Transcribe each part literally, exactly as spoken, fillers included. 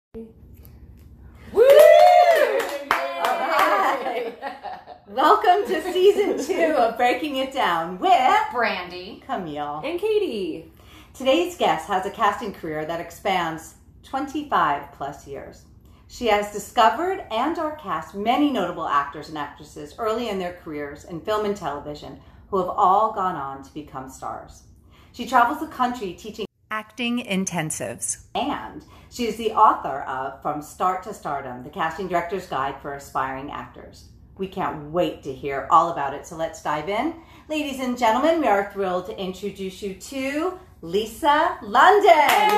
Woo! All right. Welcome to season two of Breaking It Down with Brandy, Camille, and Katie. Today's guest has a casting career that expands twenty-five plus years. She has discovered and or cast many notable actors and actresses early in their careers in film and television who have all gone on to become stars. She travels the country teaching acting intensives, and she is the author of From Start to Stardom, the Casting Director's Guide for Aspiring Actors. We can't wait to hear all about it, so let's dive in. Ladies and gentlemen, we are thrilled to introduce you to Lisa London.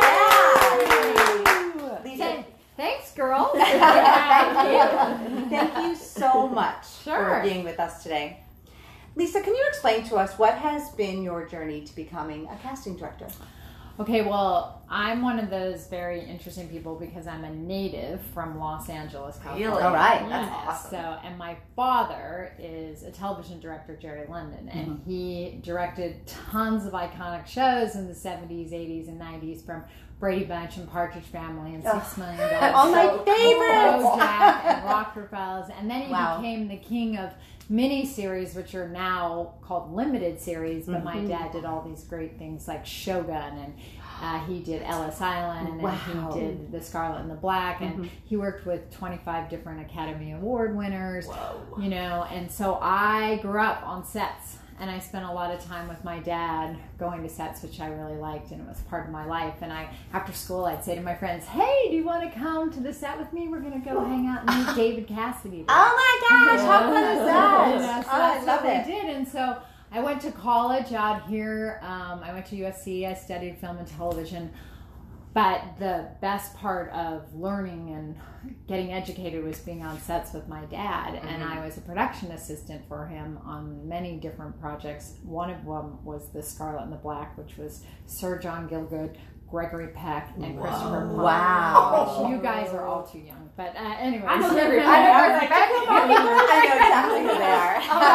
Yeah. Lisa. thanks, girl. Thank you. Thank you so much Sure. for being with us today. Lisa, can you explain to us what has been your journey to becoming a casting director? Okay, well, I'm one of those very interesting people because I'm a native from Los Angeles, California. Really? All right, Yeah. that's awesome. So, and my father is a television director, Jerry London, and Mm-hmm. he directed tons of iconic shows in the seventies, eighties, and nineties, from Brady Bunch and Partridge Family and Six Million Dollars. All my favorites! Bojack and Rockefeller's, and then he Wow. became the king of mini-series, which are now called limited series, but my dad did all these great things like Shogun, and uh, he did Ellis Island, and then Wow. he did The Scarlet and the Black, and Mhm. he worked with twenty-five different Academy Award winners, Whoa. you know, and so I grew up on sets, and I spent a lot of time with my dad going to sets, which I really liked, and it was part of my life. And I, after school, I'd say to my friends, "Hey, do you want to come to the set with me? We're going to go hang out and meet David Cassidy." Oh my gosh, how fun is that? You know, so Oh, I that's love what it. we did. And so I went to college out here. Um, I went to U S C. I studied film and television. But the best part of learning and getting educated was being on sets with my dad. Mm-hmm. And I was a production assistant for him on many different projects. One of them was The Scarlet and the Black, which was Sir John Gielgud, Gregory Peck, and Whoa. Christopher Plummer. Wow. You guys are all too young. But uh, anyway. I know Gregory Peck. I know, I know exactly who they are.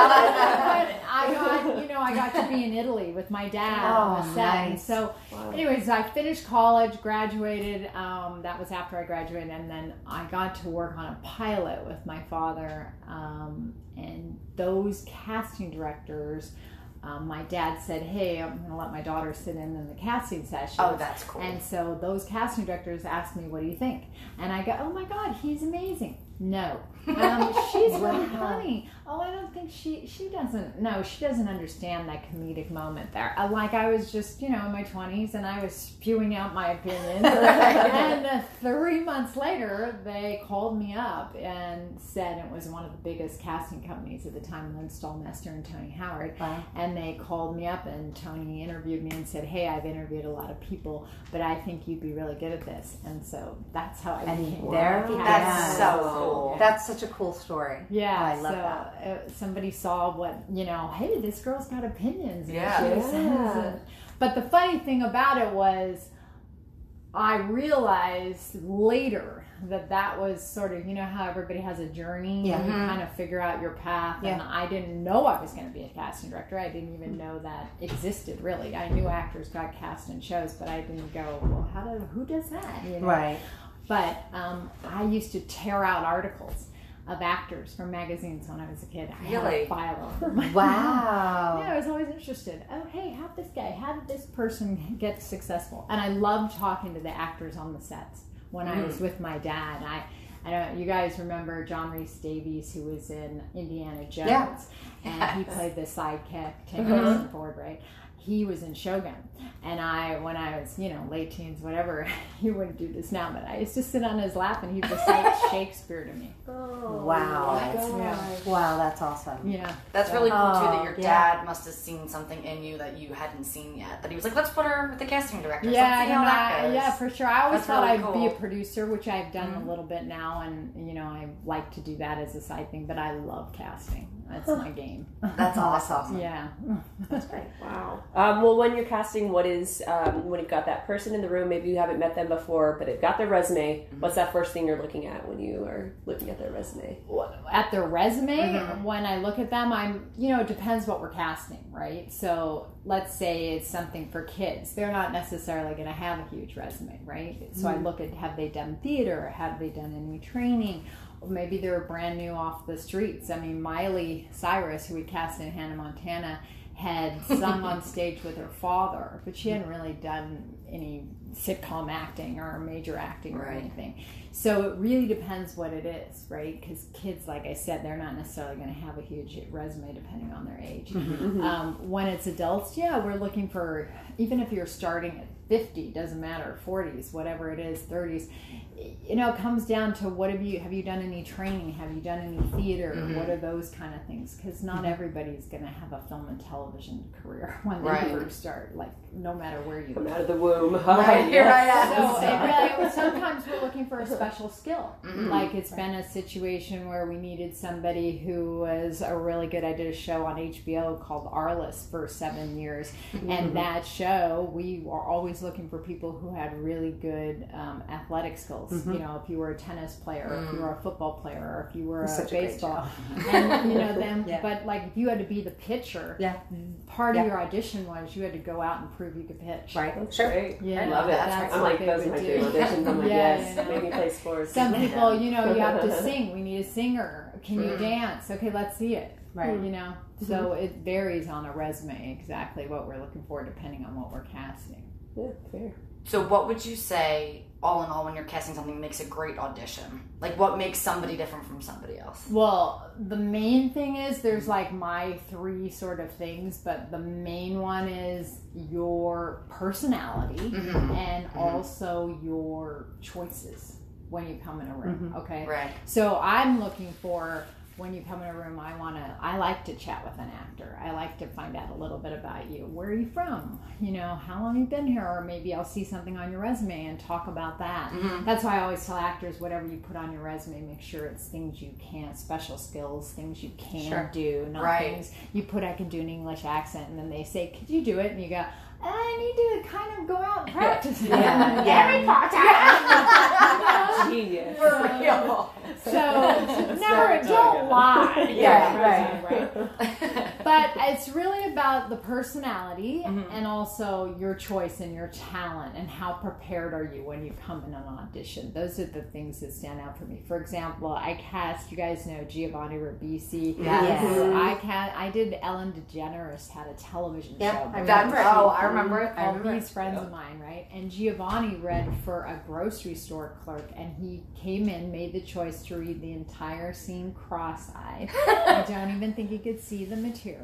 But I got, you know, I got to be in Italy with my dad on the Oh, set. And nice. so, Wow. anyways, I finished college, graduated. Um, that was after I graduated, and then I got to work on a pilot with my father. Um, and those casting directors, um, my dad said, "Hey, I'm going to let my daughter sit in in the casting session." Oh, that's cool. And so those casting directors asked me, "What do you think?" And I go, "Oh my God, he's amazing." No, um, she's really Wow. funny. Oh, I don't think she she doesn't. No, she doesn't understand that comedic moment there. Uh, Like I was just, you know, in my twenties, and I was spewing out my opinions. And uh, three months later, they called me up and said it was one of the biggest casting companies at the time, Lynn Stallmester and Tony Howard. Wow. And they called me up, and Tony interviewed me and said, "Hey, I've interviewed a lot of people, but I think you'd be really good at this." And so that's how I And became there, a that's cast. so cool. Yeah. That's such a cool story. Yeah, Oh, I love so that. Uh, somebody saw what, you know, hey, this girl's got opinions. and Yeah. she Yeah. says it. But the funny thing about it was, I realized later that that was sort of, you know how everybody has a journey, Yeah. and you Mhm. kind of figure out your path. And Yeah. I didn't know I was going to be a casting director. I didn't even know that existed, really. I knew actors got cast in shows, but I didn't go, well, how do, who does that? You know? Right. But um, I used to tear out articles of actors from magazines when I was a kid. I had Really? a file of them. Wow. Yeah, I was always interested. Oh, hey, how did this guy, how did this person get successful? And I loved talking to the actors on the sets when I was with my dad. I, I don't. You guys remember John Rhys Davies, who was in Indiana Jones, Yeah. and he Yes. played the sidekick, Ted Mhm. Harrison Ford, right? He was in Shogun, and I, when I was, you know, late teens, whatever, he wouldn't do this now, but I used to sit on his lap and he'd recite Shakespeare to me. Oh, Wow. my Yeah. gosh. Wow, that's awesome. Yeah. That's really cool too that Oh, your yeah. dad must have seen something in you that you hadn't seen yet. That he was like, let's put her with the casting director. Yeah, let's see how and that I- goes. yeah, for sure. I always That's thought really I'd be a cool. producer, which I've done Mhm. a little bit now, and you know, I like to do that as a side thing. But I love casting. That's my game. That's awesome. Yeah. That's great. Wow. Um, well, when you're casting, what is, um, when you've got that person in the room, maybe you haven't met them before, but they've got their resume, mm-hmm. what's that first thing you're looking at when you are looking at their resume? At their resume, mm-hmm. when I look at them, I'm, you know, it depends what we're casting, right? So let's say it's something for kids. They're not necessarily going to have a huge resume, right? So mm-hmm. I look at, have they done theater? Have they done any training? Or maybe they're brand new off the streets. I mean, Miley Cyrus, who we cast in Hannah Montana, had sung on stage with her father, but she hadn't really done any sitcom acting or major acting or right. anything. So it really depends what it is, right? Because kids, like I said, they're not necessarily going to have a huge resume depending on their age. Mm-hmm. Um, when it's adults, yeah, we're looking for, even if you're starting at fifty, doesn't matter, forties, whatever it is, thirties, you know, it comes down to what have you, have you done any training? Have you done any theater? Mm-hmm. What are those kind of things? Because not mm-hmm. everybody's going to have a film and television career when they right. first start, like no matter where you come out of the womb. Right, here I am. So it really, sometimes we're looking for a special skill. Mm-hmm. Like it's been a situation where we needed somebody who was a really good, I did a show on H B O called Arliss for seven years. Mm-hmm. And that show, we were always looking for people who had really good um, athletic skills. Mm-hmm. You know, if you were a tennis player, or if you were a football player, or if you were a baseball. And, you know, then, yeah. but like if you had to be the pitcher, yeah. part yeah. of your audition was you had to go out and prove you could pitch. Right. That's sure. great. Yeah. I love it. That's I'm like, those are my favorite auditions. I'm like, yeah, yes, you know. make me play sports. Some people, you know, you have to sing. We need a singer. Can you mm. dance? Okay, let's see it. Right. You know, so mm-hmm. it varies on a resume exactly what we're looking for depending on what we're casting. Yeah, fair. So what would you say, all in all, when you're casting something makes a great audition? Like, what makes somebody different from somebody else? Well, the main thing is there's like my three sort of things, but the main one is your personality mm-hmm. and mm-hmm. also your choices when you come in a room, mm-hmm. okay? Right. So I'm looking for, when you come in a room, I want to, I like to chat with an actor. I like to find out a little bit about you. Where are you from? You know, how long you've been here? Or maybe I'll see something on your resume and talk about that. Mm-hmm. That's why I always tell actors, whatever you put on your resume, make sure it's things you can, special skills, things you can sure. do, not right. things you put, I can do an English accent, and then they say, could you do it? And you go, I need to kind of go out and practice. Yeah. Harry Potter. Genius. For real. So never, don't lie. Yeah, right, right. But it's really about the personality mm-hmm. and also your choice and your talent and how prepared are you when you come in an audition. Those are the things that stand out for me. For example, I cast, you guys know Giovanni Ribisi. Yes. Who I cast, I did Ellen DeGeneres had a television Yeah, show. I That's, remember. oh, I remember it. All remember. these friends of mine, right? And Giovanni read for a grocery store clerk, and he came in, made the choice to read the entire scene cross-eyed. I don't even think he could see the material.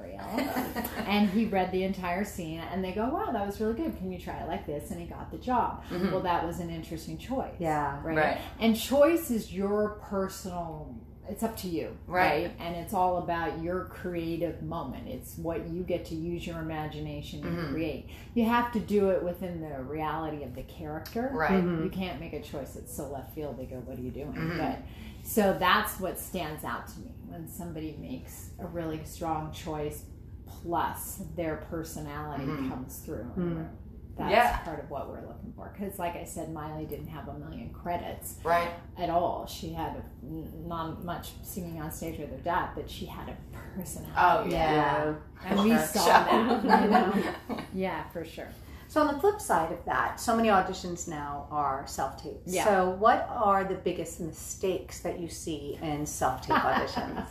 And he read the entire scene, and they go, wow, that was really good. Can you try it like this? And he got the job. Mm-hmm. Well, that was an interesting choice. Yeah. Right? Right. And choice is your personal, it's up to you. Right. right? And it's all about your creative moment. It's what you get to use your imagination and mm-hmm. create. You have to do it within the reality of the character. Right. Mm-hmm. You can't make a choice that's so left field. They go, what are you doing? Mm-hmm. But so that's what stands out to me when somebody makes a really strong choice plus their personality mm-hmm. comes through. Mm-hmm. That's yeah. part of what we're looking for. Because like I said, Miley didn't have a million credits Right. at all. She had not much singing on stage with her dad, but she had a personality. Oh, yeah. Yeah. And we Sure. saw that, you know? Yeah, for sure. So on the flip side of that, so many auditions now are self-tapes. Yeah. So what are the biggest mistakes that you see in self-tape auditions?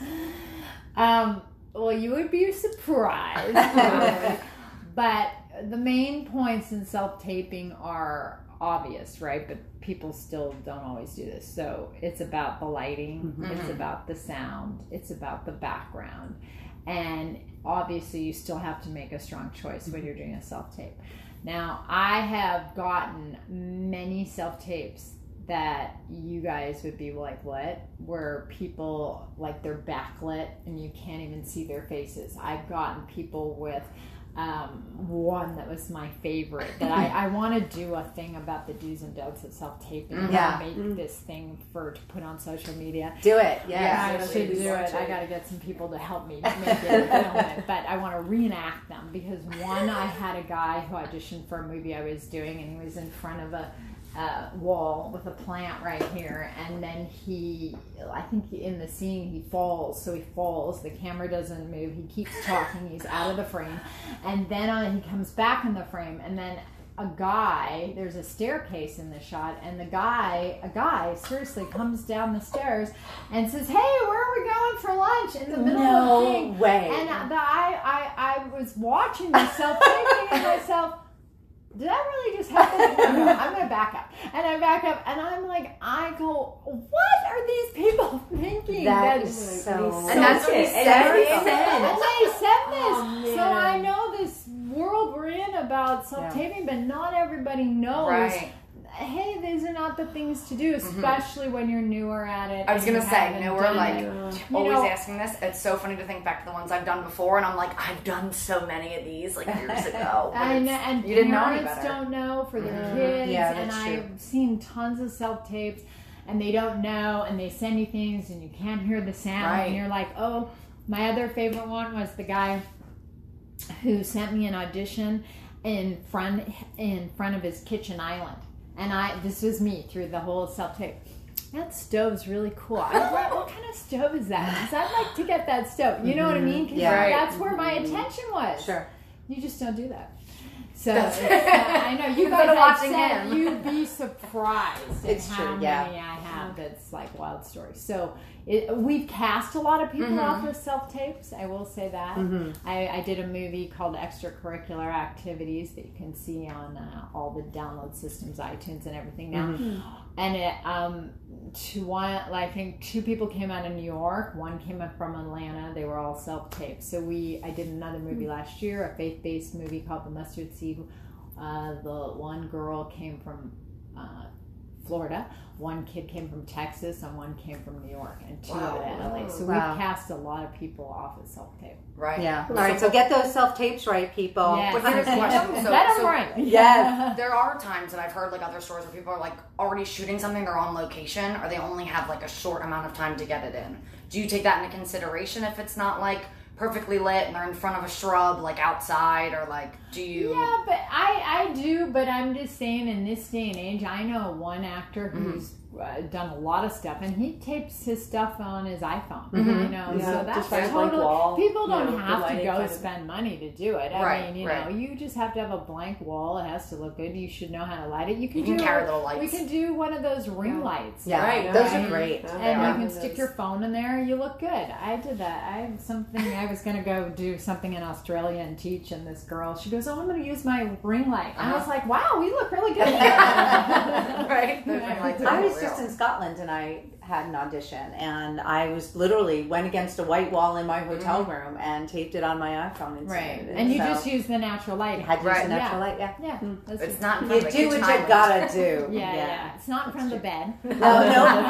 Um, well, you would be surprised. But the main points in self-taping are obvious, right? But people still don't always do this. So it's about the lighting, Mm-hmm. it's about the sound, it's about the background. And obviously you still have to make a strong choice when you're doing a self-tape. Now, I have gotten many self-tapes that you guys would be like, what? Where people, like, they're backlit and you can't even see their faces. I've gotten people with um, one that was my favorite. That I, I want to do a thing about the do's and don'ts of self-taping. Yeah. Make Mm-hmm. this thing for to put on social media. Do it. Yeah, Yes. I yes, should please do watch it. I it. got to get some people to help me make it and film it. But I want to reenact them because one, I had a guy who auditioned for a movie I was doing, and he was in front of a uh, wall with a plant right here, and then he, I think he, in the scene he falls, so he falls. The camera doesn't move. He keeps talking. He's out of the frame, and then uh, he comes back in the frame, and then. A guy, there's a staircase in the shot, and the guy, a guy, seriously comes down the stairs and says, "Hey, where are we going for lunch?" In the middle No of the thing. way. And the, I, I, I was watching myself, thinking to myself, "Did that really just happen?" No, no, I'm gonna back up, and I back up, and I'm like, I go, "What are these people thinking?" That That's- is so. And that's what he And said. that's what he and said. they said this. Oh, so I man. know this world we're in about self-taping, but not everybody knows. Right. Hey, these are not the things to do, especially when you're newer at it. I was and gonna you say, haven't newer, done like, it. You always know- asking this. It's so funny to think back to the ones I've done before, and I'm like, I've done so many of these like years ago. But And, it's- and you didn't know any parents better. don't know for their Mhm. kids, Yeah, and that's true. I've seen tons of self-tapes, and they don't know, and they send you things, and you can't hear the sound, Right. and you're like, oh. My other favorite one was the guy who sent me an audition in front in front of his kitchen island, and I this was me through the whole self-tape. That stove's really cool. I was like, what kind of stove is that? Because I'd like to get that stove. You know what I mean? 'Cause Yeah. Right. that's where my attention was. Sure. You just don't do that. So it's, uh, I know you Instead guys of have watching said him. you'd be surprised at It's how true, yeah. many I have. That's like wild stories. So it, we've cast a lot of people Mhm. off of self tapes. I will say that. Mm-hmm. I, I did a movie called Extracurricular Activities that you can see on uh, all the download systems, iTunes, and everything now. Mm-hmm. And it, um, to one, like, I think two people came out of New York. One came up from Atlanta. They were all self-taped. So we, I did another movie last year, a faith-based movie called The Mustard Seed. Uh, the one girl came from uh, Florida. One kid came from Texas, and one came from New York, and two Wow. out of L A. So Wow. we've cast a lot of people off of self-tape. Right. Yeah. All right. So get those self tapes right, people. Yeah. But here's the question. So- Let 'em so- right. Yes. There are times that I've heard like other stories where people are like already shooting something, they're on location, or they only have like a short amount of time to get it in. Do you take that into consideration if it's not like perfectly lit and they're in front of a shrub like outside, or like do you? Yeah, but I, I do, but I'm just saying in this day and age, I know one actor who's uh, done a lot of stuff, and he tapes his stuff on his iPhone, you know, Yeah, so that's just find a blank totally, wall, people you don't know, the have to lighting go kind of- spend money to do it. I Right, mean, you right. know, you just have to have a blank wall. It has to look good. You should know how to light it. You can, You can do carry a- little lights. We can do one of those ring Yeah. lights. Yeah. Right. Those Right. are great. Yeah. And Yeah. you can Those. stick your phone in there. You look good. I did that. I have something. I was gonna go do something in Australia and teach, and this girl, she goes, "Oh, I'm gonna use my ring light." And I was like, "Wow, we look really good." Right. Those ring lights are I was real. just in Scotland and I had an audition, and I was literally went against a white wall in my hotel room and taped it on my iPhone and Right. submitted it. And you So just use the natural light. you had to use Right. the natural Yeah. light. Yeah. Yeah. That's It's just- not in You front of a do what kitchen you island. gotta do. Yeah, yeah, It's not from the bed. No, no,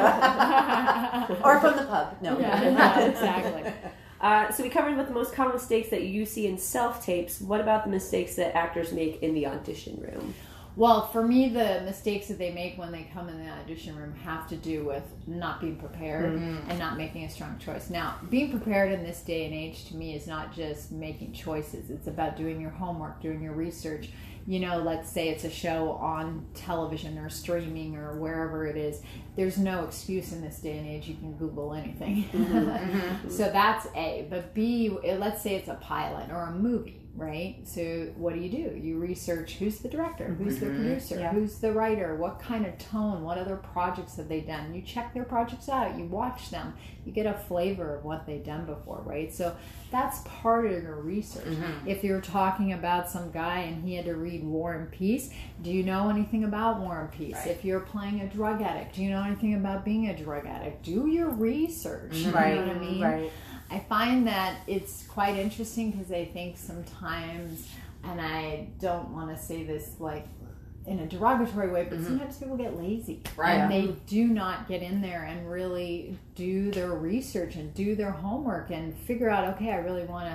no, no. Or from the pub. No. Yeah, yeah, exactly. Uh, so we covered what the most common mistakes that you see in self-tapes. What about the mistakes that actors make in the audition room? Well, for me, the mistakes that they make when they come in the audition room have to do with not being prepared and not making a strong choice. Now, being prepared in this day and age to me is not just making choices. It's about doing your homework, doing your research. You know, let's say it's a show on television or streaming or wherever it is. There's no excuse in this day and age. You can Google anything. So that's A. But B, let's say it's a pilot or a movie. Right? So what do you do? You research who's the director, who's the producer, Yeah. who's the writer, what kind of tone, what other projects have they done. You check their projects out, you watch them, you get a flavor of what they've done before, right? So that's part of your research. If you're talking about some guy and he had to read War and Peace, do you know anything about War and Peace? Right. If you're playing a drug addict, do you know anything about being a drug addict? Do your research. You Right. know what I mean? Right. I find that it's quite interesting because I think sometimes, and I don't want to say this like in a derogatory way, but sometimes people get lazy. Right. And they do not get in there and really do their research and do their homework and figure out, okay, I really want to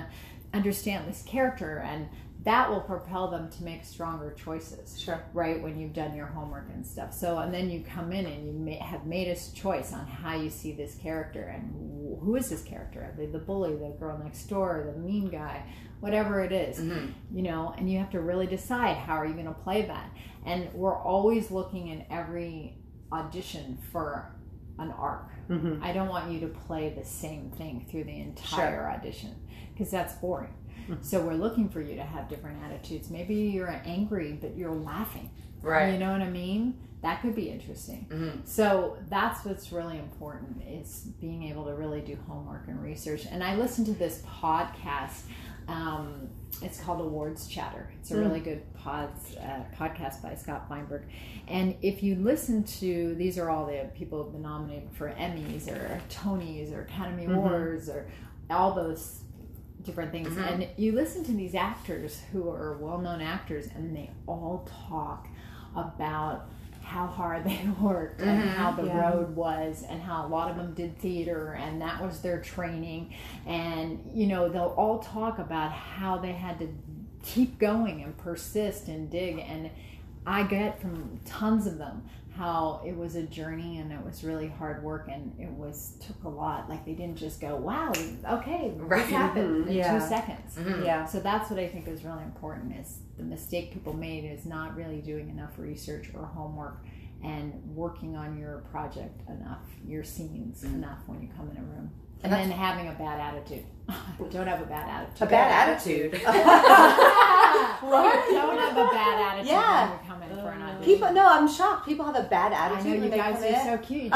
understand this character, and that will propel them to make stronger choices. Sure. Right, when you've done your homework and stuff. So, and then you come in and you may have made a choice on how you see this character and who is this character? Are they the bully, the girl next door, the mean guy, whatever it is, mm-hmm. you know, and you have to really decide how are you going to play that. And we're always looking in every audition for an arc. Mm-hmm. I don't want you to play the same thing through the entire sure. audition, because that's boring. Mm-hmm. So we're looking for you to have different attitudes. Maybe you're angry, but you're laughing. Right. You know what I mean? That could be interesting. Mm-hmm. So that's what's really important, is being able to really do homework and research. And I listened to this podcast. Um, it's called Awards Chatter. It's a mm. really good pods, uh, podcast by Scott Feinberg. And if you listen to, these are all the people who have been nominated for Emmys or Tonys or Academy mm-hmm. Awards or all those different things. Mm-hmm. And you listen to these actors who are well-known actors, and they all talk about how hard they worked mm-hmm. and how the yeah. road was, and how a lot of them did theater and that was their training. And, you know, they'll all talk about how they had to keep going and persist and dig. And I get from tons of them how it was a journey and it was really hard work, and it was took a lot. Like, they didn't just go, wow, okay, right. this happened in yeah. two seconds. Mm-hmm. Yeah. So that's what I think is really important, is the mistake people made is not really doing enough research or homework and working on your project enough, your scenes mm-hmm. enough when you come in a room. And, and then having a bad attitude. Don't have a bad attitude. A bad attitude. What? Don't have a bad attitude yeah. when you come in for an audition. People, no, I'm shocked. People have a bad attitude. I know, you when guys they come are in. so cute.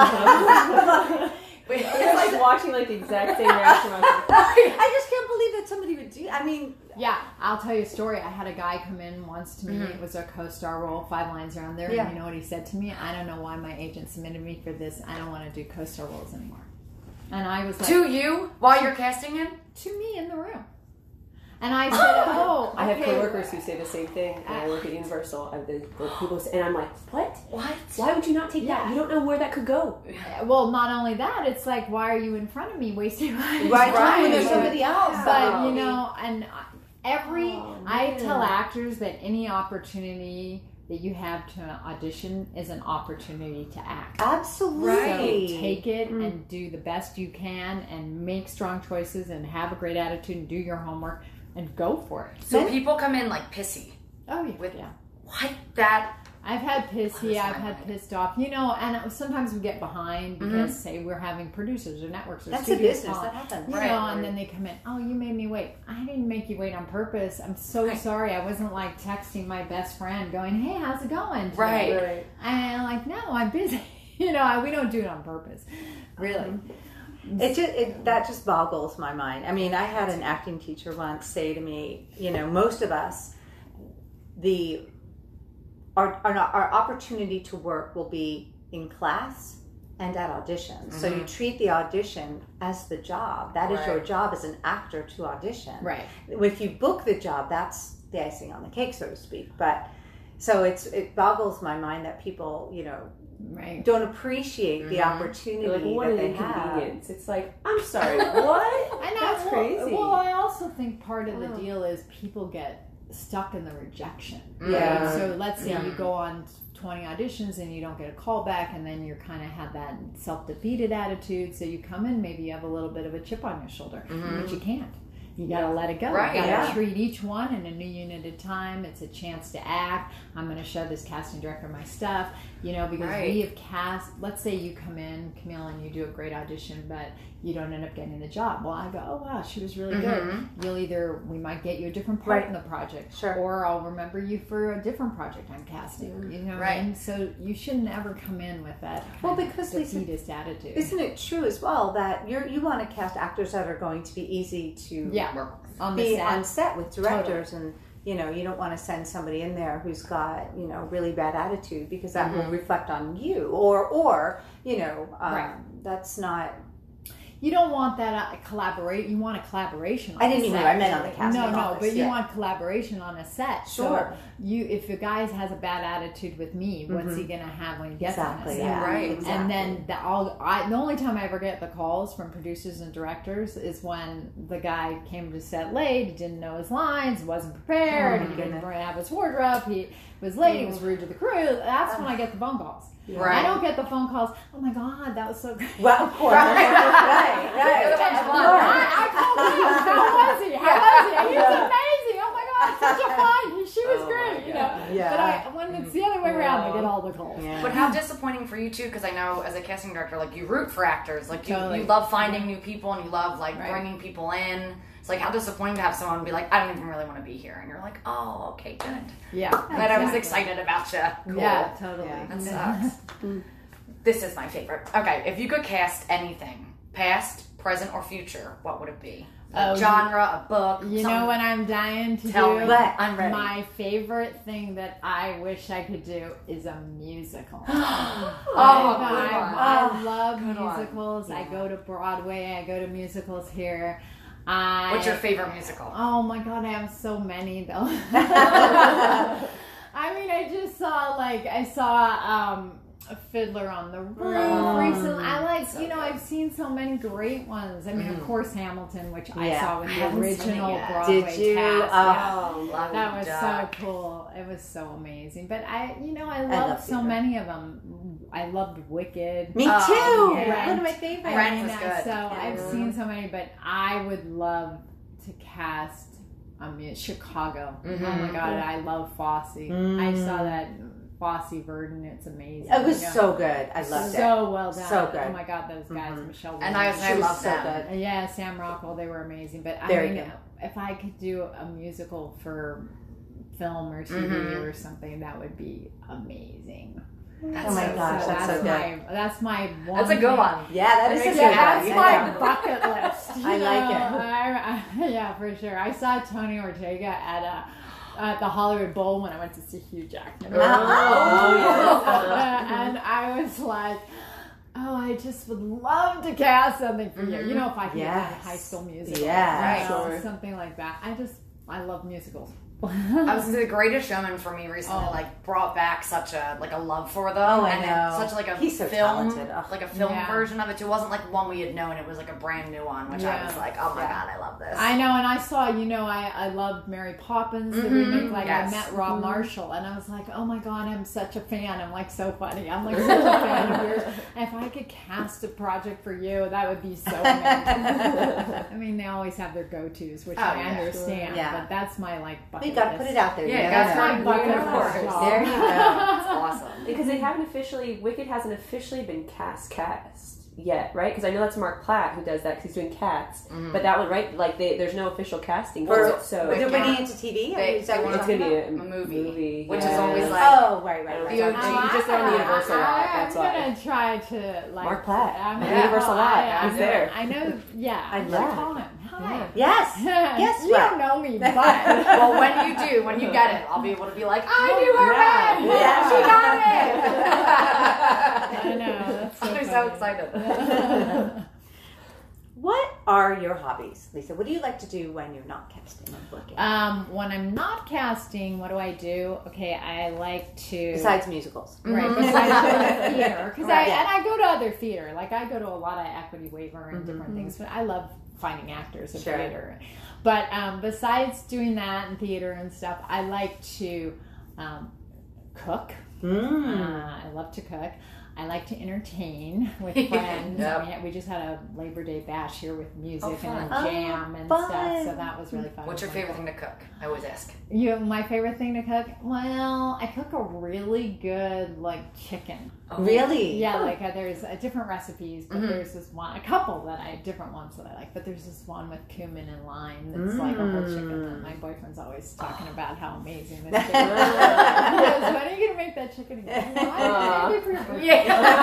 Wait, it's like watching like the exact same reaction. I just can't believe that somebody would do. I mean, yeah, I'll tell you a story. I had a guy come in once to me. Mm-hmm. It was a co-star role, five lines around there. Yeah. And you know what he said to me? I don't know why my agent submitted me for this. I don't want to do co-star roles anymore. And I was like, to you while you're casting him? To me in the room. And I said, oh, I have okay. coworkers who say the same thing. And I work at Universal. I have the, the people, and I'm like, what? What? Why would you not take Yeah. that? You don't know where that could go. Well, not only that, it's like, why are you in front of me wasting my right, time? when there's somebody else. But, you know, and every, Oh, I man. tell actors that any opportunity that you have to audition is an opportunity to act. Absolutely. So take it mm. and do the best you can and make strong choices and have a great attitude and do your homework and go for it. So people come in like pissy. Oh, yeah. With, yeah. What? That... I've had pissy, Oh, I've had mind. pissed off, you know, and sometimes we get behind because, mm-hmm. say, we're having producers or networks or That's a studios business. on, That happens. you Right, know, right. and then they come in, oh, you made me wait. I didn't make you wait on purpose. I'm so Right. sorry. I wasn't, like, texting my best friend going, hey, how's it going today? Right. Right. And I'm like, no, I'm busy. you know, I, we don't do it on purpose. Really. Um, It just it, that just boggles my mind. I mean, I had an acting teacher once say to me, you know, most of us, the our our, our opportunity to work will be in class and at auditions. Mm-hmm. So you treat the audition as the job. That is Right. your job as an actor to audition. Right. If you book the job, that's the icing on the cake, so to speak. But so it's it boggles my mind that people, you know, Right. don't appreciate mm-hmm. the opportunity Like, what that an they have. inconvenience. It's like, I'm sorry, what? I know, That's well, crazy. Well, I also think part of the Oh. deal is people get stuck in the rejection. Yeah. Right? So let's say Yeah. you go on twenty auditions and you don't get a call back, and then you're kind of have that self-defeated attitude. So you come in, maybe you have a little bit of a chip on your shoulder, Mm-hmm. but you can't. You gotta let it go. Right, You gotta yeah. treat each one in a new unit at a time. It's a chance to act. I'm gonna show this casting director my stuff, you know, because Right. we have cast. Let's say you come in, Camille, and you do a great audition, but you don't end up getting the job. Well, I go, oh wow, she was really Mm-hmm. good. You'll either we might get you a different part Right. in the project, Sure. or I'll remember you for a different project I'm casting. You know what Right. I mean? So you shouldn't ever come in with that kind Well, of because, Lisa, defeatist attitude. Isn't it true as well that you're you want to cast actors that are going to be easy to yeah, Work. on the be set. on set with directors, and you know you don't want to send somebody in there who's got you know really bad attitude, because that Mm-hmm. will reflect on you, or or you know um, Right. that's not you don't want that uh, collaborate. You want a collaboration. On I didn't a mean set. you. I meant on the casting No, no, office, but you yeah. want collaboration on a set. Sure. So you, if a guy has a bad attitude with me, what's he gonna have when he gets Exactly. on a set? Yeah. Right. Exactly. And then the, I'll, I, the only time I ever get the calls from producers and directors is when the guy came to set late, he didn't know his lines, wasn't prepared, Oh, he didn't goodness. bring have his wardrobe, he was late, he was rude to the crew. That's when I get the phone calls. Right. I don't get the phone calls, oh my God, that was so great. Well, of course. right, right. You're the ones Of who course. want. I, I called him. How was he? How was he? He was amazing. Oh my God, such a fun. He, she was Oh great. my You God. know. Yeah. But I, when it's the other way around, I get all the calls. Yeah. But how disappointing for you too, because I know as a casting director, like you root for actors, like you, Totally. you love finding new people and you love like Right. bringing people in. It's like how disappointing to have someone be like, I don't even really want to be here, and you're like, oh, okay, good. Yeah. But I was exactly. excited about you. Cool. Yeah, totally. Yeah. That sucks. This is my favorite. Okay, if you could cast anything, past, present, or future, what would it be? A Oh, genre, a book. You something. know what I'm dying to Tell do? me. What? I'm ready. My favorite thing that I wish I could do is a musical. Oh, I, good I, one. I love Good one. musicals. I go to Broadway. I go to musicals here. I, What's your favorite musical? Oh my God, I have so many though. I mean, I just saw like I saw um, a Fiddler on the Roof Oh, recently. I like so you know good. I've seen so many great ones. I mean, of course Hamilton, which I Yeah. saw with I the haven't seen original it yet. Broadway Did you? cast. Oh. yeah. Oh, Love That was Duck. so cool. It was so amazing. But I, you know, I I loved love so theater. many of them. I loved Wicked. Me Oh, too. yeah. One of my favorites. Rent I was know, good. So I've Yeah. seen so many, but I would love to cast a mu- Chicago. Oh my Mhm. God, I love Fosse. Mm. I saw that Fosse Verdon. It's amazing. It was You know, so good. I loved it. so well done. So good. Oh my God, those guys, Mhm. Michelle. And I was- Williams. I She was love so that. good. Yeah, Sam Rockwell, they were amazing. But I Very mean, good. if I could do a musical for film or T V Mhm. or something, that would be amazing. That's Oh my so gosh, cool. that's so good. my that's my one. That's a good thing. one. Yeah, that is That such makes a you good happy. That's one. my I know. bucket list. you I like know? it. I, I, yeah, for sure. I saw Tony Ortega at a at the Hollywood Bowl when I went to see Hugh Jackman. Oh, Uh, and I was like, oh, I just would love to cast something for you. You know, if I could Yes. get a High School Musical, Yeah. you know, Sure. something like that. I just, I love musicals. I was the Greatest Showman for me recently. Oh. Like brought back such a like a love for them. Oh, I and know. It, such like a He's so film, talented. Ugh. like a film Yeah. version of it. It wasn't like one we had known. It was like a brand new one, which I Yeah. was like, oh my Yeah. god, I love this. I know, and I saw, you know, I, I loved Mary Poppins, the Mhm. remake. Like, Yes. I met Rob Marshall, and I was like, oh my God, I'm such a fan. I'm like so funny. I'm like such a fan of yours. And if I could cast a project for you, that would be so amazing. I mean, they always have their go tos, which Oh, I yeah. understand, Yeah. but that's my like bucket We got to list. put it out there. Yeah, You you never gotta know. My bucket Yeah, list. of course. job. There you go. That's awesome. Because they haven't officially, Wicked hasn't officially been cast cast yet, right? Because I know that's Mark Platt who does that because he's doing Cats. Mm-hmm. But that would, right? Like, they, there's no official casting For- for it, so They're Yeah. bringing it to T V? Or They- is that they what it's you're going to talking be a, about? A movie, which is yeah. always like- Oh, right, right, right. The O G. okay. You just on Universal a lot, that's I'm why. gonna try to like Mark Platt. I'm on gonna- Universal a lot. I, I He's know- there. I know. Yeah, I I'm love gonna it. call him. Hi. Yes. Yes, you what? don't know me, but Well, when you do, when you get it, I'll be able to be like, I knew her Yeah. man. Yeah. She got it. I know. That's so I'm so funny. excited. What are your hobbies, Lisa? What do you like to do when you're not casting and working? Um, when I'm not casting, what do I do? Okay, I like to Besides musicals. right besides theater because Right, I yeah. and I go to other theater. Like I go to a lot of Equity Waiver and different Mhm. things. But I love finding actors in Sure. theater. But um, besides doing that in theater and stuff, I like to um, cook. Mm. Uh, I love to cook. I like to entertain with friends. Yep. I mean, we just had a Labor Day bash here with music Oh, and fun. a jam and fun. stuff, so that was really fun. What's your It was favorite thing to cook? I always ask. You, my favorite thing to cook? Well, I cook a really good like chicken. Oh. Really? Yeah, like uh, there's uh, different recipes, but Mhm. there's this one, a couple that I different ones that I like. But there's this one with cumin and lime that's like a whole chicken. Mm. And my boyfriend's always talking about how amazing this chicken is. He goes, when are you gonna make that chicken again? Well, I- maybe for your birthday.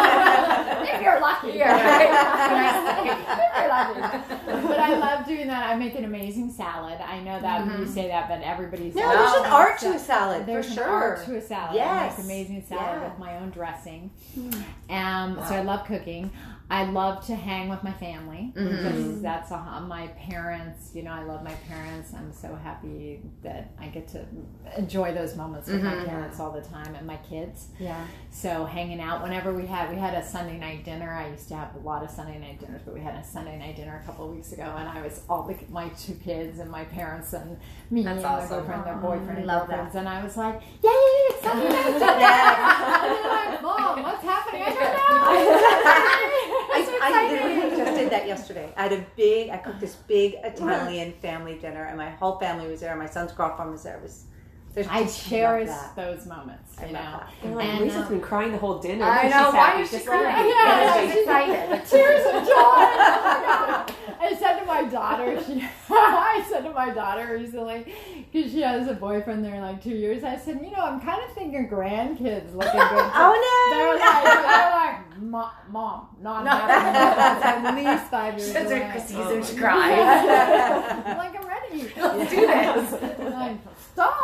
Yeah. if you're lucky. Yeah, right. if you're lucky. But I love doing that. I I make an amazing salad. I know that Mm-hmm. you say that, but everybody's No, like, there's "Oh, an art so- to a salad, There's for an sure. art to a salad. I Yes. make amazing salad Yeah. with my own dressing. Um, So I love cooking. I love to hang with my family because that's a, my parents. You know, I love my parents. I'm so happy that I get to enjoy those moments with my parents all the time and my kids. Yeah. So hanging out whenever we had we had a Sunday night dinner. I used to have a lot of Sunday night dinners, but we had a Sunday night dinner a couple of weeks ago, and I was all the, my two kids and my parents and me That's and awesome. my boyfriend, their boyfriend, and Love girlfriends, that. and I was like, "Yay, it's Sunday night dinner!" And they're like, "Mom, what's happening?" I don't know. I'm so I, I literally excited. just did that yesterday. I had a big, I cooked this big Italian family dinner, and my whole family was there. My son's girlfriend was there. It was, there's I just- cherish love that. those moments, I you love know. that. They're like, And, Lisa's um, been crying the whole dinner. I She's know, why happy. is she Just let her crying? be. Yeah, She's she's excited. Tears of joy. I said to my daughter, she, I said to my daughter recently, because she has a boyfriend there like two years. I said, you know, I'm kind of thinking grandkids looking good. Oh, no. They're like, they're like, "Mom, mom, not happening. That's at least five years That's away." her season Oh. to cry. I'm like, I'm ready. Let's do this. I'm like, stop.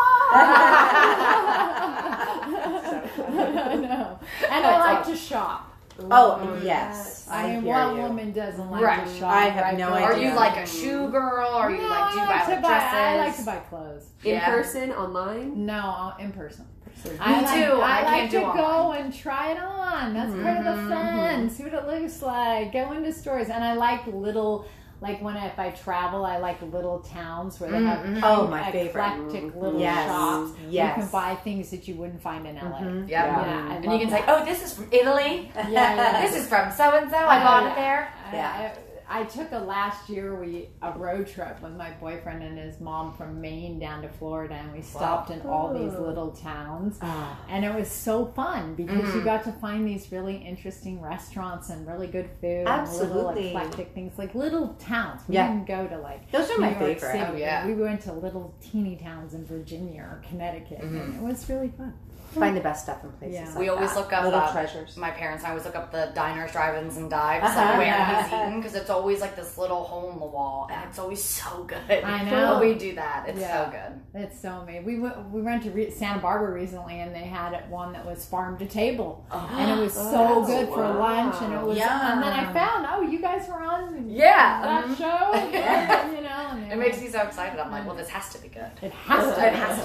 I know. And I like to shop. Oh, yes. I mean, hear what you. woman doesn't like Right. to shop? I have right? no Girl? Are idea. you like a shoe girl? Or are you No, like, do you I buy like to like buy- dresses? I like to buy clothes. In Yeah. person, online. No, uh, in person. Me I like, too. I, I like can't to do go online. and try it on. That's part of the fun. See what it looks like. Go into stores, and I like little. Like when I, if I travel, I like little towns where they have cute, Oh, my favorite. eclectic little Yes. shops. Yes. You can buy things that you wouldn't find in L A. Mhm. Yep. Yeah, I And love you can that. say, oh, this is from Italy. Yeah, yeah. This is from so and so. I Oh, bought yeah. it there. Yeah. I, I took a last year we a road trip with my boyfriend and his mom from Maine down to Florida, and we stopped in all these little towns, Ah. and it was so fun because you got to find these really interesting restaurants and really good food, and Absolutely. little eclectic things like little towns. We Yeah. didn't go to like Those are New my York favorite. City. Oh, yeah. We went to little teeny towns in Virginia or Connecticut, and it was really fun. Find the best stuff in places. Yeah. like We always that. look up little uh, treasures. My parents and I always look up the diners, drive-ins, and dives Uh-huh. like where Yeah. he's eaten because it's always like this little hole in the wall, and it's always so good. I know. But we do that. It's Yeah. so good. It's so amazing. We went we went to re- Santa Barbara recently, and they had one that was farm to table, and it was so Oh, good for wow. lunch. And it was, Yum. and then I found, oh, you guys were on Yeah. that Mhm. show, and, you know. And they It were- makes me so excited. I'm like, well, this has to be good. It has to. It has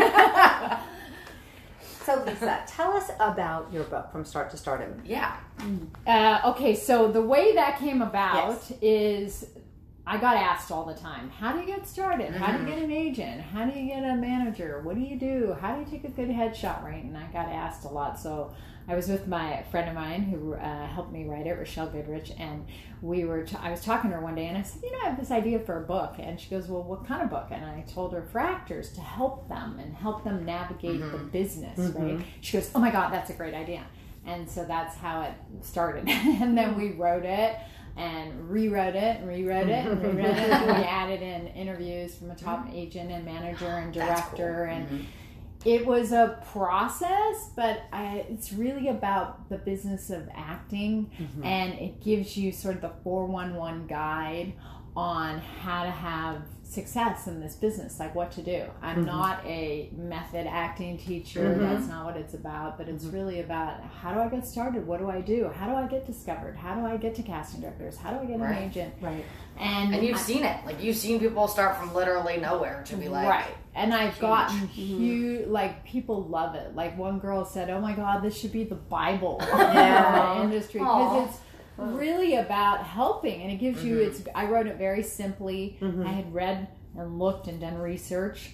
to be. So, Lisa, tell us about your book from start to stardom. Yeah. Uh, okay, so the way that came about Yes. is I got asked all the time, how do you get started? How do you get an agent? How do you get a manager? What do you do? How do you take a good headshot, right? And I got asked a lot. So I was with my friend of mine who uh, helped me write it, Rochelle Goodrich, and we were. T- I was talking to her one day, and I said, you know, I have this idea for a book, and she goes, well, what kind of book? And I told her for actors to help them and help them navigate the business, right? She goes, oh my God, that's a great idea, and so that's how it started, and then we wrote it. And rewrote it, and rewrote it, and rewrote it. And we added in interviews from a top agent and manager and That's director, cool. and it was a process. But I, it's really about the business of acting, and it gives you sort of the four one one guide on how to have success in this business, like what to do. I'm Mm-hmm. not a method acting teacher. That's not what it's about. But Mm-hmm. it's really about how do I get started? What do I do? How do I get discovered? How do I get to casting directors? How do I get Right. an agent? Right. And, And you've I- seen it. Like, you've seen people start from literally nowhere to be like, right. And I've huge. gotten huge, like people love it. Like one girl said, "Oh my God, this should be the Bible Yeah. in the industry Aw. because it's really about helping, and it gives you." It's. I wrote it very simply. I had read and looked and done research.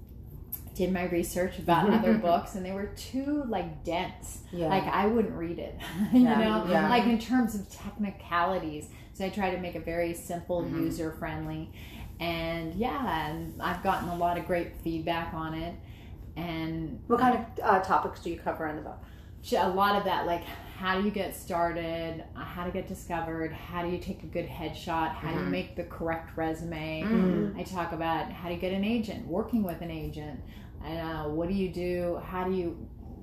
Did my research about other books, and they were too like dense. Yeah. Like I wouldn't read it, you Yeah. know. Yeah. Like in terms of technicalities. So I try to make it very simple, user friendly. And yeah, and I've gotten a lot of great feedback on it, and What kind of uh, topics do you cover in the book? a lot of that, like how do you get started, uh, how to get discovered, how do you take a good headshot, how do you make the correct resume. I talk about how to get an agent, working with an agent, and uh, what do you do, how do you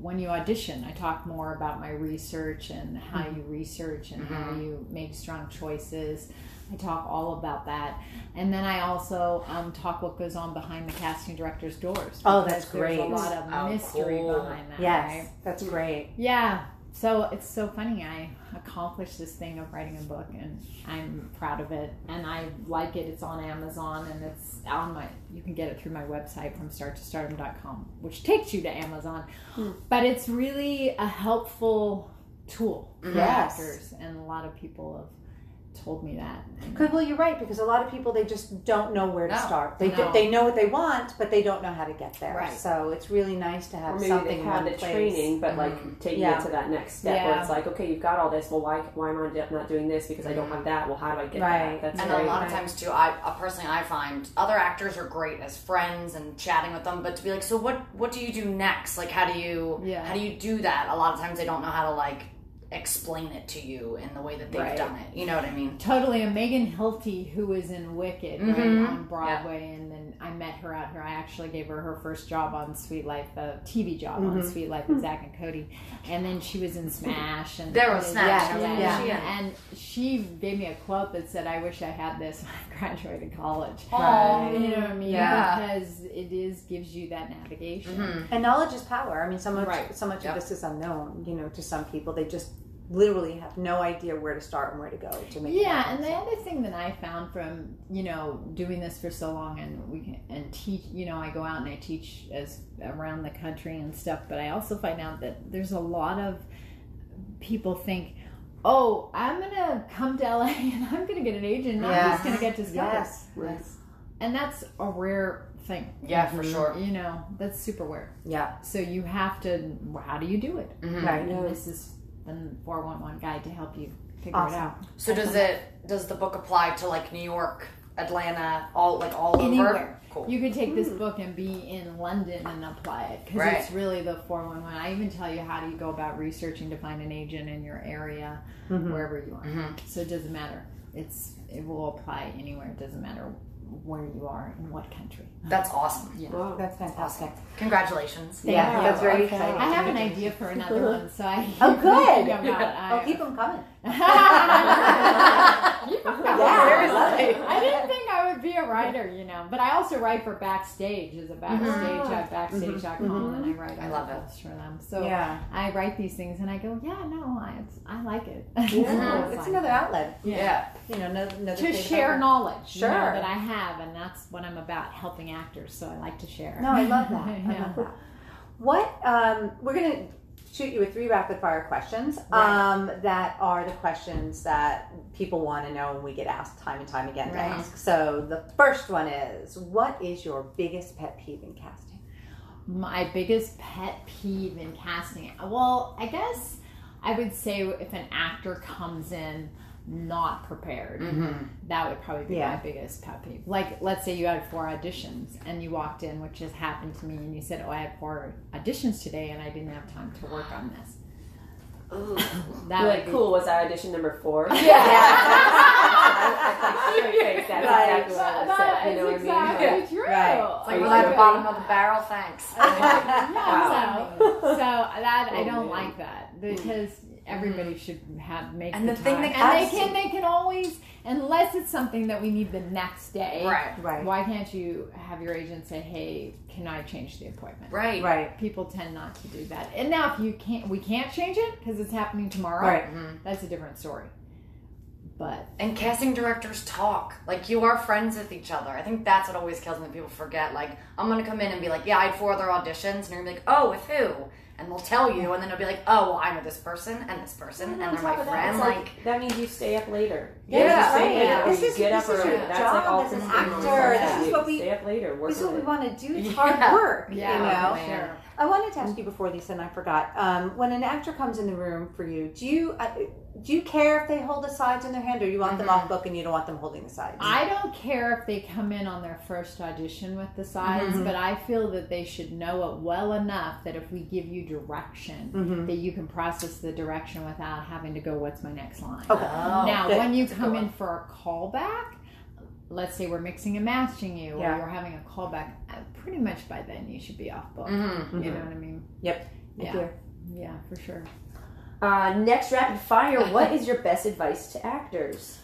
when you audition, I talk more about my research and how Mm-hmm. you research and how you make strong choices. I talk all about that. And then I also um, talk what goes on behind the casting director's doors. Oh, that's because there's great. a lot of Oh, mystery cool. behind that. Yes, Right? that's great. Yeah. So it's so funny. I accomplished this thing of writing a book, and I'm proud of it. And I like it. It's on Amazon, and it's on my. You can get it through my website from start to stardom dot com, which takes you to Amazon. But it's really a helpful tool for Yes. actors, and a lot of people have told me that. And Cause, well, you're right, because a lot of people, they just don't know where to No. start. They No. they know what they want, but they don't know how to get there. Right. So it's really nice to Or have maybe something they've in had one the place. training, but like taking Yeah. it to that next step where Yeah. it's like, okay, you've got all this. Well, why why am I not doing this because I don't have that? Well, how do I get Right. that? That's And great. a lot of Right. times too, I uh, personally I find other actors are great as friends and chatting with them, but to be like, so what? What do you do next? Like, how do you? Yeah. How do you do that? A lot of times they don't know how to like explain it to you in the way that they've Right. done it. You know what I mean? Totally. And Megan Hilty, who was in Wicked, Mhm. right, on Broadway, and then I met her out here. I actually gave her her first job on Sweet Life, the T V job on Mhm. Sweet Life with Zach and Cody, and then she was in Smash. And There was and- Smash. Yeah, Yeah, yeah, yeah. And she gave me a quote that said, "I wish I had this when I graduated college." Aw. You know what I mean? Yeah. Because it is gives you that navigation. Mhm. And knowledge is power. I mean, so much Right. so much Yep. of this is unknown. You know, to some people, they just literally have no idea where to start and where to go to make. it Yeah, happen. and the other thing that I found from you know doing this for so long, and we can, and teach, you know, I go out and I teach as around the country and stuff, but I also find out that there's a lot of people think, oh, I'm gonna come to L A and I'm gonna get an agent, and I'm Yeah. just gonna get discovered, Yes. Yes. and that's a rare thing. Yeah, for sure. You know, that's super rare. Yeah. So you have to. How do you do it? Mhm. Right. And this is the four one one guide to help you figure Awesome. it out. So does it? Does the book apply to like New York, Atlanta, all like all over? Anywhere. Cool. You could take this book and be in London and apply it because Right. it's really the four one one. I even tell you how do you go about researching to find an agent in your area, Mhm. wherever you are. Mhm. So it doesn't matter. It's it will apply anywhere. It doesn't matter where you are in what country. That's awesome. Yeah. Wow. That's fantastic. Congratulations. Thank Yeah, you. that's very Okay. exciting. I have an idea for another one, so I Oh, good. think about it. Oh, I- keep them coming. Yeah, seriously. I didn't think I would be a writer, you know, but I also write for Backstage as a backstage Mhm. at backstage dot com, and I write I love it. articles for them. So Yeah. I write these things, and I go, yeah, no, I, it's, I like it. Yeah. It's It's fine. another outlet. Yeah. You know, another, another To thing share about- knowledge, you know, Sure. that I have, and that's what I'm about, helping actors. So I like to share. No, I love that. I Yeah. love that. What um, we're gonna shoot you with three rapid fire questions Right. um, that are the questions that people want to know and we get asked time and time again to Right. ask. So the first one is, what is your biggest pet peeve in casting? My biggest pet peeve in casting. Well, I guess I would say if an actor comes in not prepared, Mm-hmm. that would probably be Yeah. my biggest pet peeve. Like, let's say you had four auditions and you walked in, which has happened to me, and you said, "Oh, I had four auditions today, and I didn't have time to work on this." Ooh. That You're would like, be cool, was that audition number four? Yeah. Straight face, that's Right. exactly what I That- would say. You know that what is I mean? exactly Like, true. Right. It's like Are we're you at the doing- bottom of the barrel. Thanks. Yeah, so, so that I Oh, don't man. like that because everybody should have make And the, the thing time. that and they adds- can they can always, unless it's something that we need the next day. Right. Right. Why can't you have your agent say, "Hey, can I change the appointment?" Right. Right. People tend not to do that. And now, if you can't, we can't change it because it's happening tomorrow. Right. Mhm. That's a different story. But And casting directors talk. Like, you are friends with each other. I think that's what always kills me. People forget. Like, I'm going to come in and be like, yeah, I had four other auditions. And you're going to be like, oh, with who? And they'll tell you. And then they'll be like, oh, well, I know this person and this person. And on they're my top of that, friend. it's like, that means you stay up later. Yeah, You right. stay later, Yeah. or This you is- get this up is early. your That's job like all as an consistent actor. responsibility. This is what we- Stay up later. Work This is what on we it. want to do. It's Yeah. hard work. yeah, You know. for sure. I wanted to ask you before, Lisa, and I forgot. Um, when an actor comes in the room for you, do you uh, do you care if they hold the sides in their hand, or you want them Mhm. off book and you don't want them holding the sides? I don't care if they come in on their first audition with the sides, Mhm. but I feel that they should know it well enough that if we give you direction, Mhm. that you can process the direction without having to go, "What's my next line?" Okay. oh. Now, good. when you That's a good come one. in for a callback, let's say we're mixing and matching you, Yeah. or you're having a callback, uh, pretty much by then you should be off book. Mhm. You know what I mean? Yep. I Yeah. hear. Yeah, for sure. Uh, next rapid fire. What is your best advice to actors?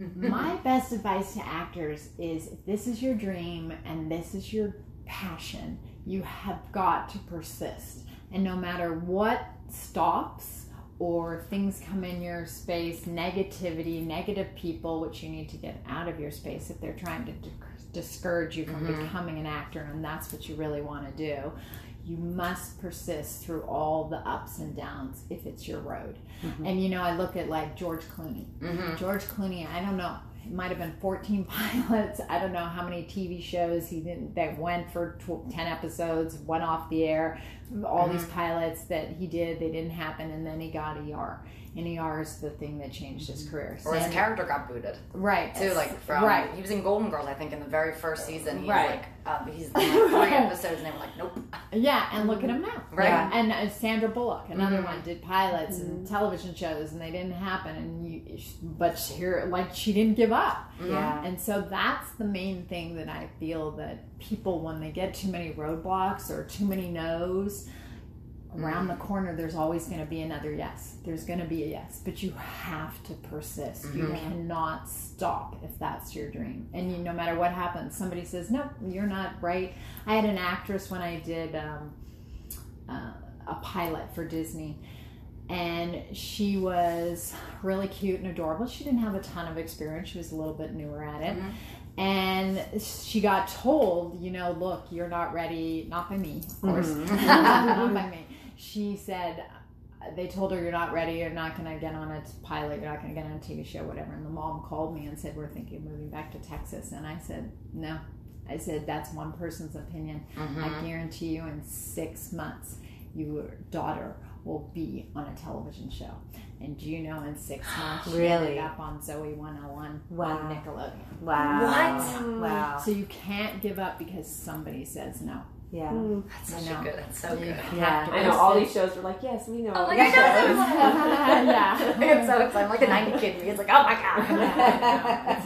My best advice to actors is if this is your dream and this is your passion, you have got to persist. And no matter what stops or things come in your space, negativity, negative people, which you need to get out of your space if they're trying to d- discourage you from Mhm. becoming an actor and that's what you really want to do, you must persist through all the ups and downs if it's your road. Mhm. And you know, I look at like George Clooney. Mm-hmm. George Clooney, I don't know, it might have been fourteen pilots. I don't know how many T V shows he didn't that went for tw- ten episodes, went off the air. All these pilots that he did, they didn't happen, and then he got E R. And E R is the thing that changed his career. Or his Sandra- character got booted right too, like from right. he was in Golden Girls, I think, in the very first season. He's Right. like, um, he's in like three episodes, and they were like, nope. Yeah, and look at him now. Right. Yeah. And uh, Sandra Bullock, another Mhm. one, did pilots and television shows, and they didn't happen. And you, but here, like she didn't give up. Yeah. And so that's the main thing that I feel that people, when they get too many roadblocks or too many no's, around the corner, there's always going to be another yes. There's going to be a yes, but you have to persist. You Mhm. cannot stop if that's your dream. And you, no matter what happens, somebody says, no, you're not right. I had an actress when I did um, uh, a pilot for Disney, and she was really cute and adorable. She didn't have a ton of experience. She was a little bit newer at it. Mhm. And she got told, you know, look, you're not ready, not by me, of course, Mhm. not by me. She said, they told her, you're not ready, you're not going to get on a pilot, you're not going to get on a T V show, whatever. And the mom called me and said, we're thinking of moving back to Texas. And I said, no. I said, that's one person's opinion. Mhm. I guarantee you in six months, your daughter will be on a television show. And do you know, in six months, she Really? ended up on Zoe one oh one Wow. on Nickelodeon. Wow. What? Wow. So you can't give up because somebody says no. Yeah. That's I such know. a good. That's so You good. have Yeah. to I know all these persist. shows are like, yes, we know. Oh, like, these I know shows. them. Yeah. I get so excited. Like the ninety kid me. It's like, oh my god.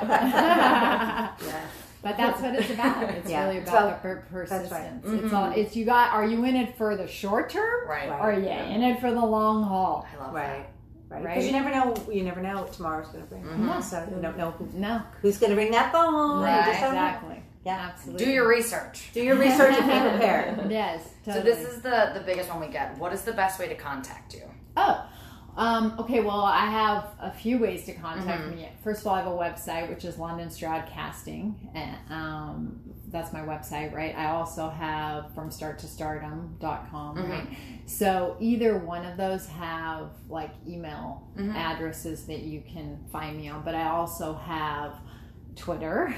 Yeah. But that's what it's about. It's Yeah. really It's about about- the per- persistence. right. It's Mhm. all. It's you got. Are you in it for the short term, Right. Right. or are you in it for the long haul? I love Right. Right. Right. Because you never know. You never know what tomorrow's going to bring. Mhm. So you don't know who, No. who's going to ring that phone. You Right. just don't know. Exactly. Yeah. that. Absolutely. Do your research. Do your research and be prepared. Yes. So Totally. this is the the biggest one we get. What is the best way to contact you? Oh, um, okay. Well, I have a few ways to contact Mhm. me. First of all, I have a website, which is London Stroud Casting. And, um, that's my website, right? I also have from start to stardom dot com, Mhm. right? So either one of those have like email Mhm. addresses that you can find me on, but I also have Twitter.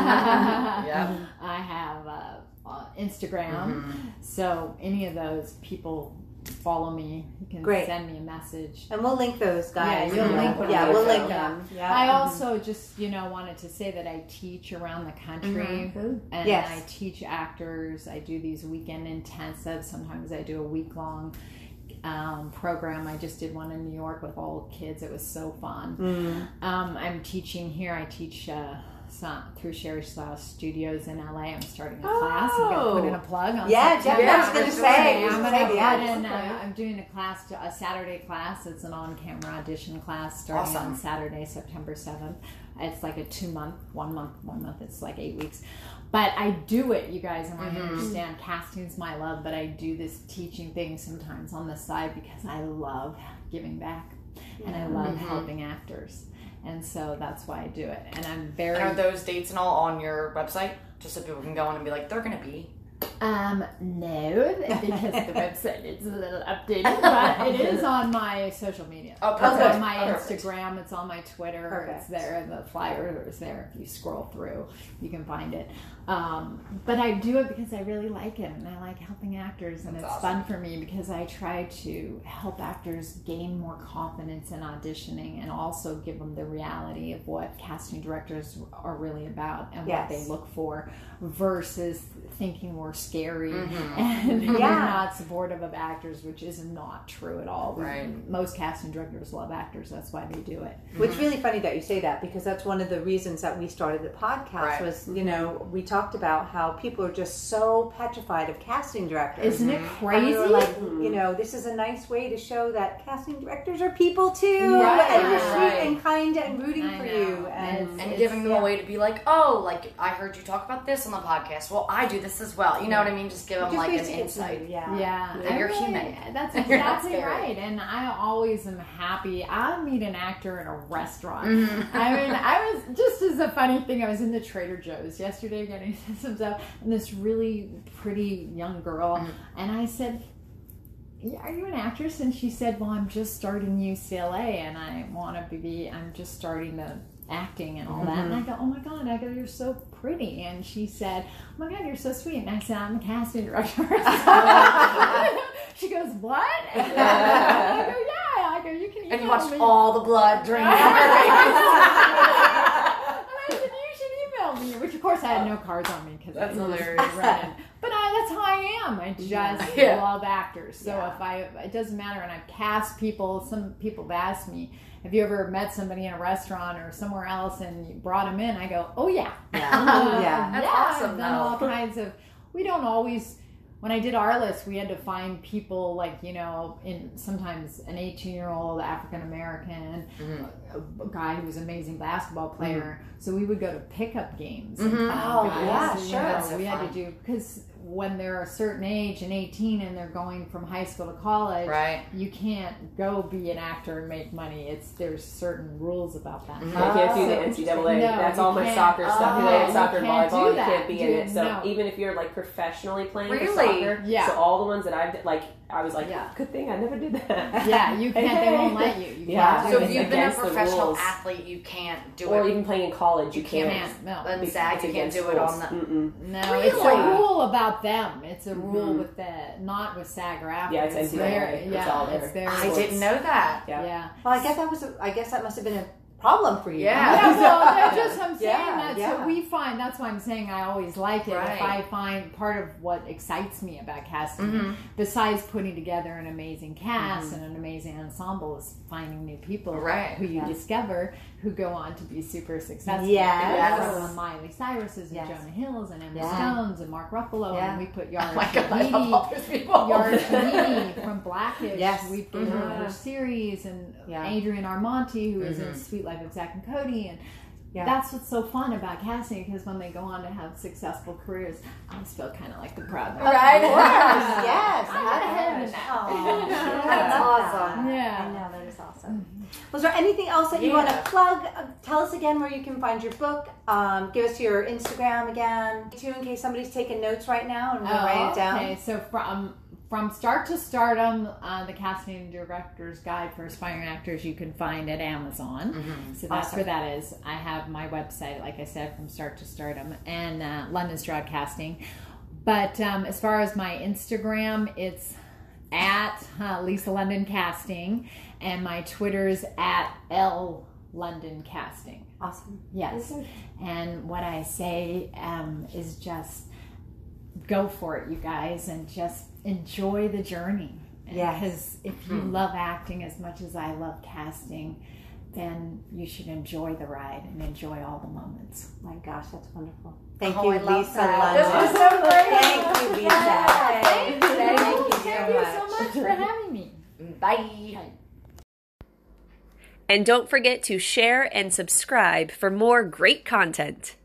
Yeah. I have uh, uh, Instagram. Mhm. So any of those people follow me. You can Great. send me a message. And we'll link those guys. Yeah, you'll yeah. link them. Yeah, we'll Yeah. link them. Yeah. I also just, you know, wanted to say that I teach around the country Mhm. and Yes. I teach actors. I do these weekend intensives. Sometimes I do a week long um, program. I just did one in New York with all kids. It was so fun. Mm. Um, I'm teaching here. I teach uh, some, through Sherry Slough Studios in L A. I'm starting a class. I'm going to put in a plug on Yeah, September. Jeff, I was going to say. I'm say, gonna yeah, put in, okay. uh, I'm doing a class, a Saturday class. It's an on-camera audition class starting Awesome. on Saturday, September seventh. It's like a two-month, one month, one month. It's like eight weeks. But I do it, you guys. I want you to Mhm. understand casting's my love, but I do this teaching thing sometimes on the side because I love giving back and I love Mhm. helping actors. And so that's why I do it. And I'm very And are those dates and all on your website? Just so people can go in and be like, they're gonna be. Um, no, because the website is a little updated, but it is on my social media. Oh, It's perfect. on my Perfect. Instagram, it's on my Twitter, Perfect. it's there, the flyer is there. If you scroll through, you can find it. Um, but I do it because I really like it, and I like helping actors, and That's it's awesome. fun for me because I try to help actors gain more confidence in auditioning and also give them the reality of what casting directors are really about and what Yes. they look for versus thinking we're scary Mm-hmm. and Yeah. we're not supportive of actors, which is not true at all. Right. Most casting directors love actors. That's why they do it. Which really funny that you say that, because that's one of the reasons that we started the podcast Right. was, you know, we talked about how people are just so petrified of casting directors. Isn't it And crazy? we were like, you know, this is a nice way to show that casting directors are people too, Right, and you're right. sweet and kind and rooting I for know. you, and, It's- And it's- giving them yeah. a way to be like, oh, like I heard you talk about this on the podcast. Well, I do this as well. You know what I mean? Just give them just like an basically insight. yeah, Yeah, That I you're really- human. That's You're not exactly scary. right. And I always am happy. I meet an actor in a restaurant. Mm-hmm. I mean, I was just as a funny thing. I was in the Trader Joe's yesterday getting some stuff, and this really pretty young girl, Mm-hmm. and I said, "Yeah, are you an actress?" And she said, "Well, I'm just starting U C L A, and I want to be. I'm just starting the acting and all that." And I go, "Oh my God!" I go, "You're so pretty." And she said, "Oh my God, you're so sweet." And I said, "I'm a casting director." She goes, "What?" And I go, "Yeah." I go, "You can." And you email watched me." all the blood drain out of her And I said, "You should email me," which of course I had no cards on me because That's I was hilarious. running. But I, that's how I am. I just Yeah. love actors. So Yeah. if I, it doesn't matter. And I've cast people. Some people have asked me, "Have you ever met somebody in a restaurant or somewhere else and you brought them in?" I go, "Oh yeah, Yeah. Uh, Yeah. That's yeah, awesome, I've done though. all kinds of. We don't always. When I did our list, we had to find people like, you know, in sometimes an eighteen-year-old African American, a, a guy who was an amazing basketball player. So we would go to pickup games. And Mhm. find Oh, guys, yeah, you sure. know, That's so we had fun. to do because when they're a certain age and eighteen and they're going from high school to college, Right. you can't go be an actor and make money. It's there's certain rules about that. Mhm. I can't do the So N C double A. No, That's you all my can't. soccer stuff. Oh, Because I have you soccer and can't volleyball. do You that. can't be in Dude, it. So no. even if you're like professionally playing for Really? soccer, Yeah. so all the ones that I've like, I was like, Yeah. good thing I never did that. Yeah, you can't. They won't let you. You Yeah. can't So do if it. you've been a against the professional rules. athlete, you can't do Or it. even playing in college, you, You can't. can't. No. Then It's SAG, you can't against do it rules. on the. Mm-mm. No, it's a Really? rule about them. It's a rule Mhm. with the not with SAG or AFTRA. Yeah, it's N C double A. their, It's yeah, all there. it's their I rules. didn't know that. Yeah. Yeah. Well, I guess that was. A, I guess that must have been a problem for you. Yeah. Yeah, well, that's just I'm saying Yeah, that. yeah. So we find that's why I'm saying I always like it. If Right. I find part of what excites me about casting, Mhm. besides putting together an amazing cast and an amazing ensemble, is finding new people Right. who you Yes. discover who go on to be super successful. Yes. There were Miley Cyrus's and Yes. Jonah Hill's and Emma Yeah. Stone's and Mark Ruffalo, Yeah. and we put Yara Oh my god, I love all those people. Yara Shahidi from Blackish. Yes. We've given her Mhm. her series, and Yeah. Adrian Armonti, who is in Mhm. Sweet Life of Zack and Cody, and Yeah. that's what's so fun about casting, because when they go on to have successful careers, I always feel kind of like the proud. Right. Of course. Yes. I got ahead in Aw, that. yeah, That's I love that. awesome. Yeah. I know, that is awesome. Was there anything else that you Yeah. want to plug? Uh, tell us again where you can find your book. Um, give us your Instagram again, too, in case somebody's taking notes right now and we'll write it down. Okay, so from from start to stardom, uh, the casting director's guide for aspiring actors you can find at Amazon. Mhm. So that's Awesome. where that is. I have my website, like I said, from start to stardom, and uh, London Stroud Casting. But um, as far as my Instagram, it's at uh, Lisa London Casting, and my Twitter's at L London Casting. Awesome. Yes. And what I say um, is just go for it, you guys, and just enjoy the journey. Yes. Because if you love acting as much as I love casting, then you should enjoy the ride and enjoy all the moments. My gosh, that's wonderful. Thank Oh, you, I love Lisa that. London. This was so great. Thank you, Lisa. Thank you. Thank you so Thank you so much. much for having me. Bye. And don't forget to share and subscribe for more great content.